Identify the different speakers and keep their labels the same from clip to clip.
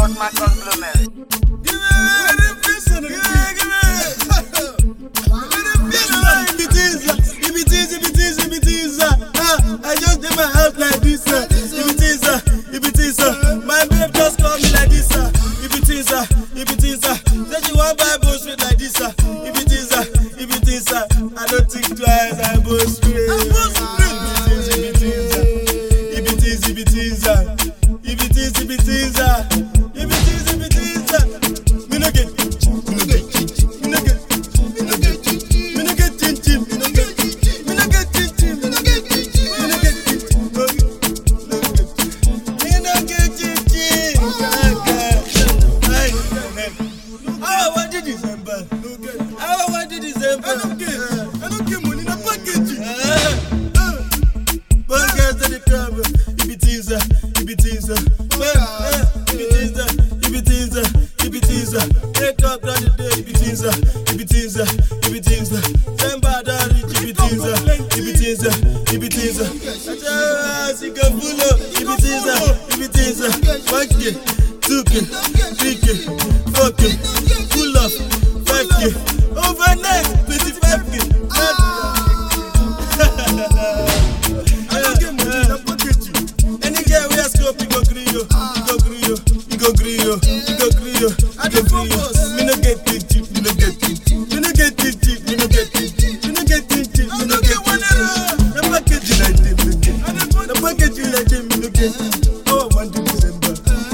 Speaker 1: Got my conglomerate.
Speaker 2: I just did my house like this, if it is, my babe just call me like this, if it is, say she want buy both straight like this, if it is, I don't think twice, I both straight, me no get, I don't get money in a package. But guys at the club, if it is, wake up on the day, if it is, send bad and rich, if it is, she can pull up, if it is, 1K, 2K, 3K, 4K, pull up, 5K. Overnight, 25K. I don't get money, I pocket you. Any girl we ask up, you go grill. I don't focus. Me no get it cheap, me no get it cheap. The package like them, me no get it. How I want to December.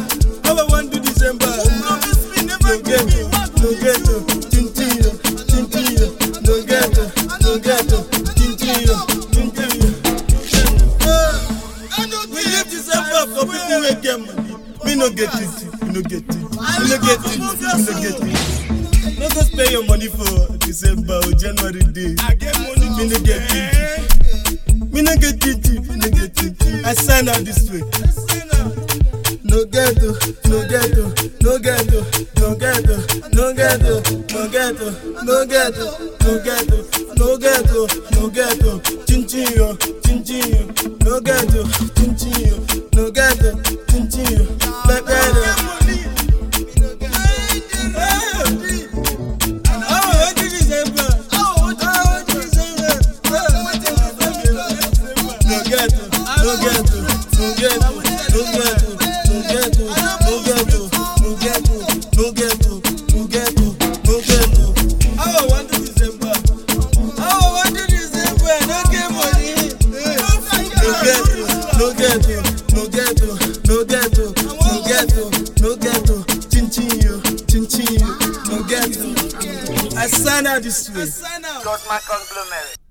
Speaker 2: No get it. Me no get it. No go spend your money for December or January day. I get money, me no get it. I sign out this way. No ghetto, chinchillo, no ghetto, chinchillo, back chinchillo, no ghetto. I sign out this way.
Speaker 1: Got my conglomerate.